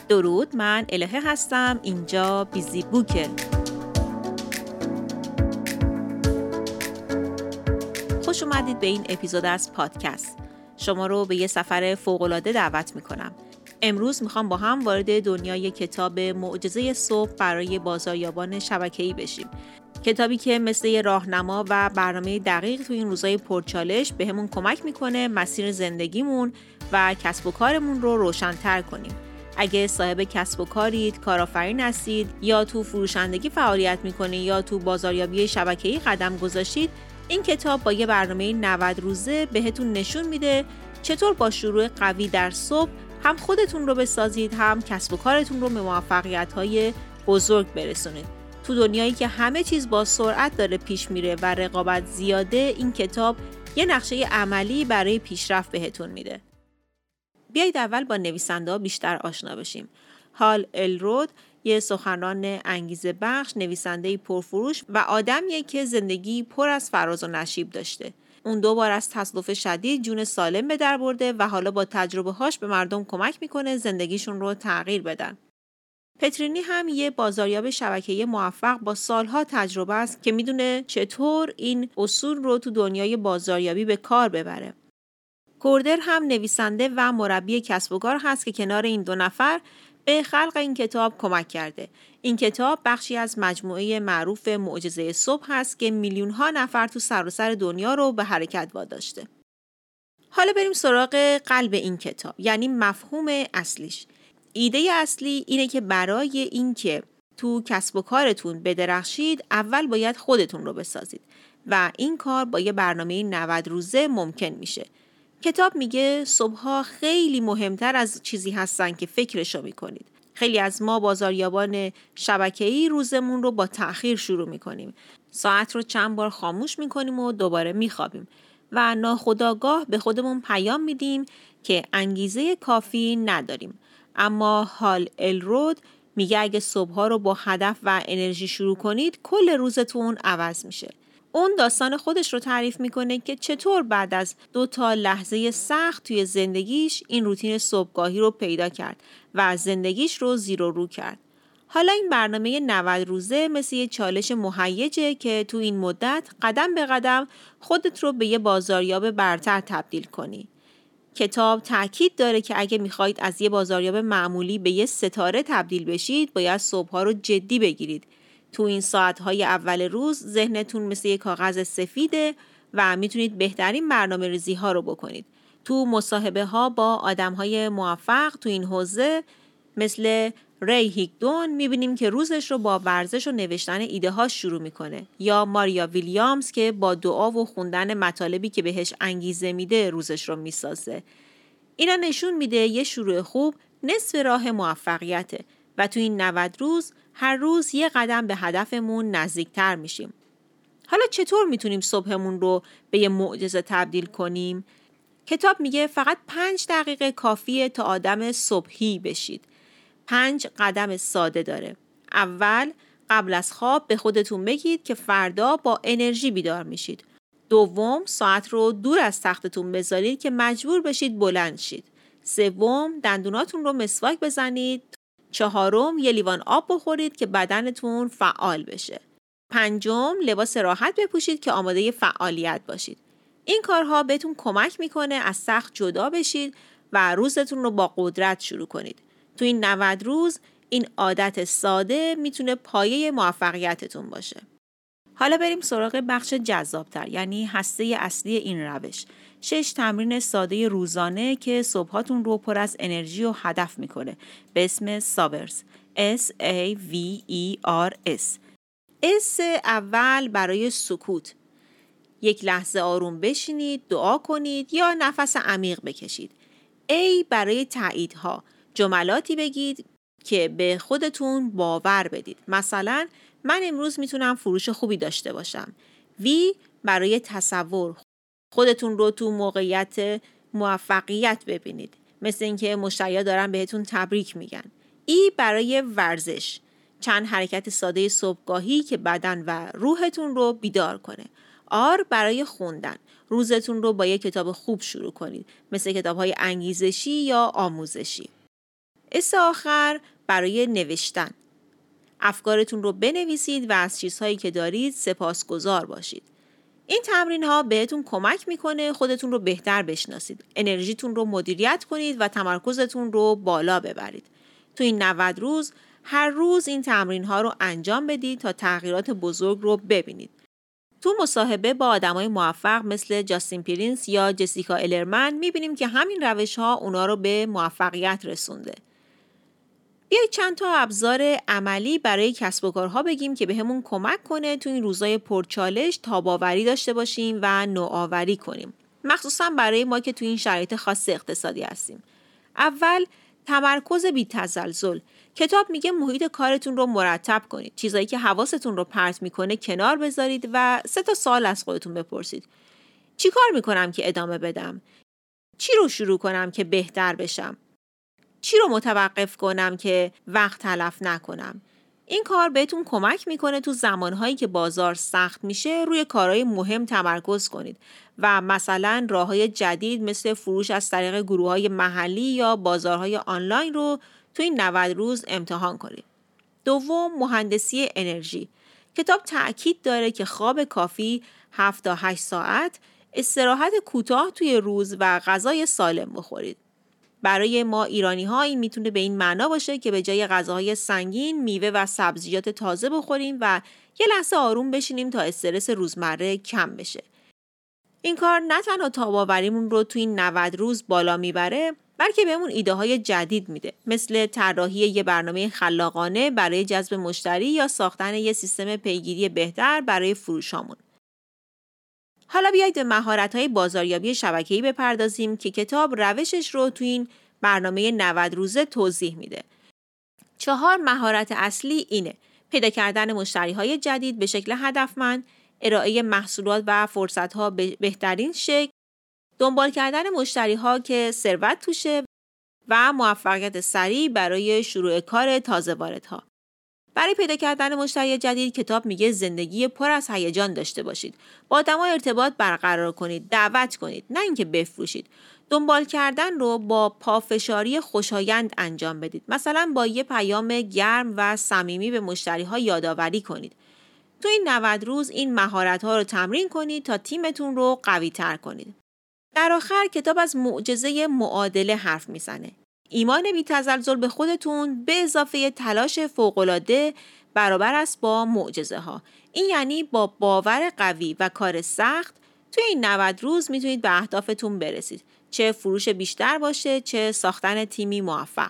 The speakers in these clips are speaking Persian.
درود، من الهه هستم. اینجا بیزی بوکه. خوش اومدید به این اپیزود از پادکست. شما رو به یه سفر فوق‌العاده دعوت میکنم. امروز میخوام با هم وارد دنیای کتاب معجزه صبح برای بازاریابان شبکه‌ای بشیم. کتابی که مثل یه راهنما و برنامه دقیق تو این روزای پرچالش بهمون کمک میکنه مسیر زندگیمون و کسب و کارمون رو روشن‌تر کنیم. اگه صاحب کسب و کارید، کارآفرین هستید یا تو فروشندگی فعالیت میکنید یا تو بازاریابی شبکه‌ای قدم گذاشتید، این کتاب با یه برنامه 90 روزه بهتون نشون میده چطور با شروع قوی در صبح هم خودتون رو بسازید، هم کسب و کارتون رو به موفقیت‌های بزرگ برسونید. تو دنیایی که همه چیز با سرعت داره پیش میره و رقابت زیاده، این کتاب یه نقشه عملی برای پیشرفت بهتون میده. بیایید اول با نویسنده بیشتر آشنا بشیم. هال الرود یه سخنران انگیزه بخش، نویسنده پرفروش و آدمیه که زندگی پر از فراز و نشیب داشته. اون 2 بار از تصادف شدید جون سالم به در برده و حالا با تجربه هاش به مردم کمک میکنه زندگیشون رو تغییر بدن. پترینی هم یه بازاریاب شبکه‌ای موفق با سالها تجربه است که میدونه چطور این اصول رو تو دنیای بازاریابی به کار ببره. کوردر هم نویسنده و مربی کسب و کار هست که کنار این 2 نفر به خلق این کتاب کمک کرده. این کتاب بخشی از مجموعه معروف معجزه صبح هست که میلیون‌ها نفر تو سراسر دنیا رو به حرکت واداشته. حالا بریم سراغ قلب این کتاب، یعنی مفهوم اصلیش. ایده اصلی اینه که برای اینکه تو کسب و کارتون بدرخشید، اول باید خودتون رو بسازید و این کار با یه برنامه 90 روزه ممکن میشه. کتاب میگه صبح‌ها خیلی مهمتر از چیزی هستن که فکرشو میکنید. خیلی از ما بازاریابان شبکه‌ای روزمون رو با تأخیر شروع میکنیم. ساعت رو چند بار خاموش میکنیم و دوباره میخوابیم و ناخودآگاه به خودمون پیام میدیم که انگیزه کافی نداریم. اما هال الرود میگه اگه صبح‌ها رو با هدف و انرژی شروع کنید، کل روزتون عوض میشه. اون داستان خودش رو تعریف میکنه که چطور بعد از 2 لحظه سخت توی زندگیش این روتین صبحگاهی رو پیدا کرد و زندگیش رو زیر و رو کرد. حالا این برنامه 90 روزه مثل یه چالش مهیجه که تو این مدت قدم به قدم خودت رو به یه بازاریاب برتر تبدیل کنی. کتاب تاکید داره که اگه میخواید از یه بازاریاب معمولی به یه ستاره تبدیل بشید، باید صبح‌ها رو جدی بگیرید. تو این ساعت‌های اول روز ذهنتون مثل یک کاغذ سفیده و میتونید بهترین برنامه‌ریزی‌ها رو بکنید. تو مصاحبه‌ها با آدم‌های موفق تو این حوزه مثل ری هیگدون میبینیم که روزش رو با ورزش و نوشتن ایده‌هاش شروع میکنه، یا ماریا ویلیامز که با دعا و خوندن مطالبی که بهش انگیزه میده روزش رو میسازه. اینا نشون میده یه شروع خوب نصف راه موفقیته و تو این 90 روز هر روز یه قدم به هدفمون نزدیکتر میشیم. حالا چطور میتونیم صبحمون رو به یه معجزه تبدیل کنیم؟ کتاب میگه فقط 5 دقیقه کافیه تا آدم صبحی بشید. 5 قدم ساده داره. اول، قبل از خواب به خودتون بگید که فردا با انرژی بیدار میشید. دوم، ساعت رو دور از تختتون بذارید که مجبور بشید بلند شید. سوم، دندوناتون رو مسواک بزنید. 4، یه لیوان آب بخورید که بدنتون فعال بشه. 5، لباس راحت بپوشید که آماده فعالیت باشید. این کارها بهتون کمک میکنه از سخت جدا بشید و روزتون رو با قدرت شروع کنید. تو این 90 روز این عادت ساده میتونه پایه موفقیتتون باشه. حالا بریم سراغ بخش جذابتر، یعنی هسته اصلی این روش. 6 تمرین ساده روزانه که صبحاتون رو پر از انرژی و هدف میکنه به اسم ساورس. SAVERS. S اول برای سکوت. 1 لحظه آروم بشینید، دعا کنید یا نفس عمیق بکشید. A برای تاییدها. جملاتی بگید که به خودتون باور بدید. مثلا من امروز میتونم فروش خوبی داشته باشم. V برای تصور. خودتون رو تو موقعیت موفقیت ببینید. مثل اینکه مشتری‌ها دارن بهتون تبریک میگن. E برای ورزش. چند حرکت ساده صبحگاهی که بدن و روحتون رو بیدار کنه. R برای خوندن. روزتون رو با یک کتاب خوب شروع کنید. مثل کتاب‌های انگیزشی یا آموزشی. اس آخر برای نوشتن. افکارتون رو بنویسید و از چیزهایی که دارید سپاسگزار باشید. این تمرین ها بهتون کمک میکنه خودتون رو بهتر بشناسید، انرژیتون رو مدیریت کنید و تمرکزتون رو بالا ببرید. تو این 90 روز هر روز این تمرین ها رو انجام بدید تا تغییرات بزرگ رو ببینید. تو مصاحبه با آدمای موفق مثل جاستین پرینس یا جسیکا الرمن میبینیم که همین روش ها اونا رو به موفقیت رسونده. بیایید چند تا ابزار عملی برای کسب و کارها بگیم که بهمون کمک کنه تو این روزای پرچالش تاب‌آوری داشته باشیم و نوآوری کنیم، مخصوصا برای ما که تو این شرایط خاص اقتصادی هستیم. اول، تمرکز بی‌تزلزل. کتاب میگه محیط کارتون رو مرتب کنید. چیزایی که حواستون رو پرت میکنه کنار بذارید و 3 سوال از خودتون بپرسید. چی کار میکنم که ادامه بدم؟ چی رو شروع کنم که بهتر بشم؟ چی رو متوقف کنم که وقت تلف نکنم؟ این کار بهتون کمک میکنه تو زمانهایی که بازار سخت میشه روی کارهای مهم تمرکز کنید و مثلا راههای جدید مثل فروش از طریق گروههای محلی یا بازارهای آنلاین رو تو این 90 روز امتحان کنید. دوم، مهندسی انرژی. کتاب تأکید داره که خواب کافی 7 تا 8 ساعت، استراحت کوتاه توی روز و غذای سالم بخورید. برای ما ایرانی‌ها این میتونه به این معنا باشه که به جای غذاهای سنگین میوه و سبزیجات تازه بخوریم و یه لحظه آروم بشینیم تا استرس روزمره کم بشه. این کار نه تنها تاب‌آوریمون رو تو این 90 روز بالا میبره، بلکه بهمون ایده‌های جدید میده، مثل طراحی یه برنامه خلاقانه برای جذب مشتری یا ساختن یه سیستم پیگیری بهتر برای فروشامون. حالا بیایید به مهارت‌های بازاریابی شبکه‌ای بپردازیم که کتاب روشش رو تو این برنامه 90 روزه توضیح میده. 4 مهارت اصلی اینه: پیدا کردن مشتری‌های جدید به شکل هدفمند، ارائه محصولات و فرصت‌ها به بهترین شکل، دنبال کردن مشتری‌ها که ثروت توشه و موفقیت سریع برای شروع کار تازه واردها. برای پیدا کردن مشتری جدید کتاب میگه زندگی پر از هیجان داشته باشید. با آدم‌ها ارتباط برقرار کنید، دعوت کنید، نه اینکه بفروشید. دنبال کردن رو با پافشاری خوشایند انجام بدید. مثلا با یه پیام گرم و صمیمی به مشتری‌ها یادآوری کنید. تو این 90 روز این مهارت‌ها رو تمرین کنید تا تیمتون رو قوی‌تر کنید. در آخر کتاب از معجزه معادله حرف میزنه. ایمان بی‌تزلزل به خودتون به اضافه تلاش فوق‌العاده برابر است با معجزه ها. این یعنی با باور قوی و کار سخت توی این 90 روز میتونید به اهدافتون برسید. چه فروش بیشتر باشه، چه ساختن تیمی موفق.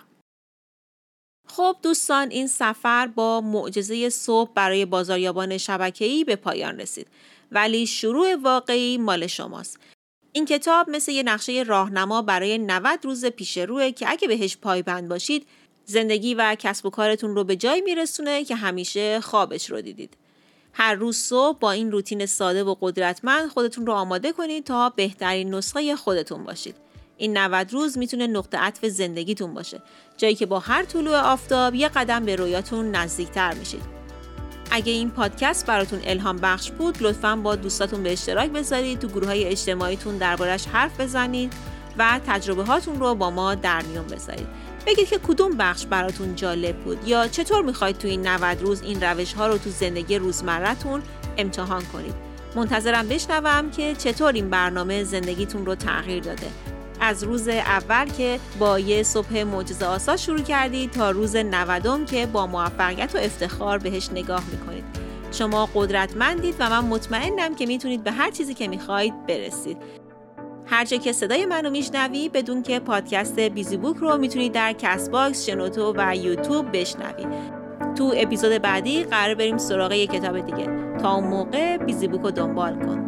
خب دوستان، این سفر با معجزه صبح برای بازاریابان شبکه‌ای به پایان رسید. ولی شروع واقعی مال شماست. این کتاب مثل یه نقشه راهنما برای 90 روز پیش روه که اگه بهش پایبند باشید زندگی و کسب و کارتون رو به جای میرسونه که همیشه خوابش رو دیدید. هر روز صبح با این روتین ساده و قدرتمند خودتون رو آماده کنید تا بهترین نسخه خودتون باشید. این 90 روز میتونه نقطه عطف زندگیتون باشه، جایی که با هر طلوع آفتاب یه قدم به رویاتون نزدیکتر میشید. اگه این پادکست براتون الهام بخش بود، لطفاً با دوستاتون به اشتراک بذارید، تو گروه‌های اجتماعیتون دربارش حرف بزنید و تجربه هاتون رو با ما در میون بذارید. بگید که کدوم بخش براتون جالب بود یا چطور میخواید تو این 90 روز این روش‌ها رو تو زندگی روزمره‌تون امتحان کنید. منتظرم بشنوم که چطور این برنامه زندگیتون رو تغییر داده. از روز اول که با یه صبح معجزه‌آسا شروع کردید تا روز 90م که با موفقیت و افتخار بهش نگاه میکنید. شما قدرتمندید و من مطمئنم که میتونید به هر چیزی که میخواید برسید. هر جا که صدای منو میشنوی بدون که پادکست بیزی بوک رو میتونید در کست باکس، شنوتو و یوتیوب بشنوید. تو اپیزود بعدی قرار بریم سراغ یه کتاب دیگه. تا اون موقع بیزی بوک رو دنبال کن.